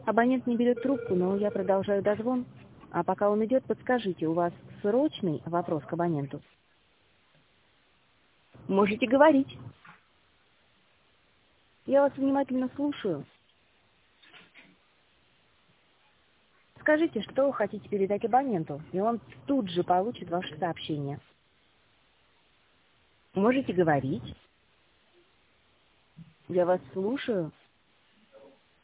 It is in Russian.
Абонент не берет трубку, но я продолжаю дозвон. А пока он идет, подскажите, у вас срочный вопрос к абоненту? Можете говорить. Я вас внимательно слушаю. Скажите, что вы хотите передать абоненту, и он тут же получит ваше сообщение. Можете говорить. Я вас слушаю.